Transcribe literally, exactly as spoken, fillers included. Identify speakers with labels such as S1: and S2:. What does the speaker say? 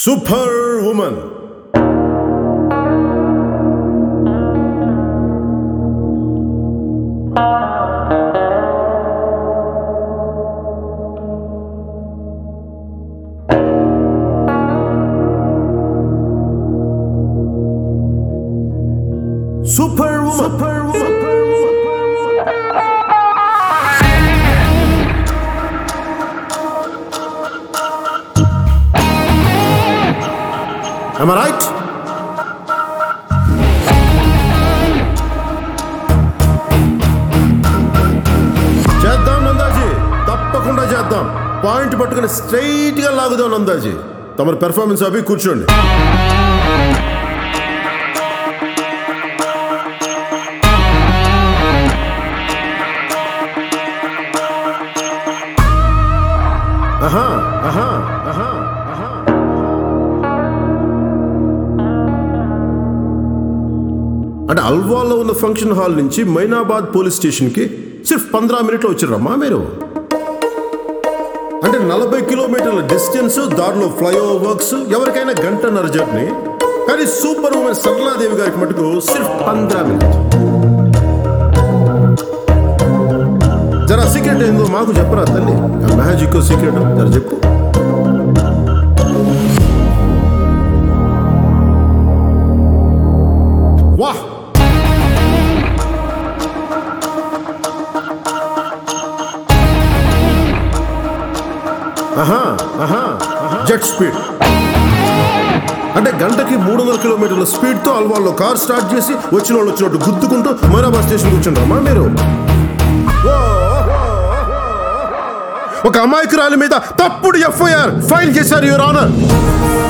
S1: Super woman. Super woman. Super woman. Am I right? చేద్దాం నందాజీ, తప్పకుండా చేద్దాం. పాయింట్ పట్టుకుని స్ట్రైట్ గా లాగుదాం నందాజీ. తమరి పెర్ఫార్మెన్స్ అవి కూర్చోండి. ఆహా ఆహా ఆహా ఆహా అంటే అల్వాల్లో ఉన్న ఫంక్షన్ హాల్ నుంచి మైనాబాద్ పోలీస్ స్టేషన్కి సిర్ఫ్ పంద్రా మినిట్లో వచ్చారమ్మా మీరు. అంటే నలభై కిలోమీటర్ల డిస్టెన్స్, దారిలో ఫ్లైఓవర్ వర్క్స్, ఎవరికైనా గంటన్నర జర్నీ. కానీ సూపర్ ఉమెన్ సరళాదేవి గారికి మటుకు సిర్ఫ్ పంద్రా మినిట్. జరా సీక్రెట్ ఏందో మాకు చెప్పరా తల్లి, మ్యాజిక్ సీక్రెట్ జర చెప్పు. వాహ్, ఆహా ఆహా జెట్ స్పీడ్ అంటే గంటకి మూడు వందల కిలోమీటర్ల స్పీడ్ తో అల్వాల్లో కార్ స్టార్ట్ చేసి వచ్చిన వాళ్ళు వచ్చినట్టు గుద్దుకుంటూ మైనాబాద్ స్టేషన్ కూర్చుంటారమ్మా మీరు. ఒక అమాయకురాలి మీద తప్పుడు ఎఫ్ఐఆర్ ఫైల్ చేశారు యువర్ ఆనర్.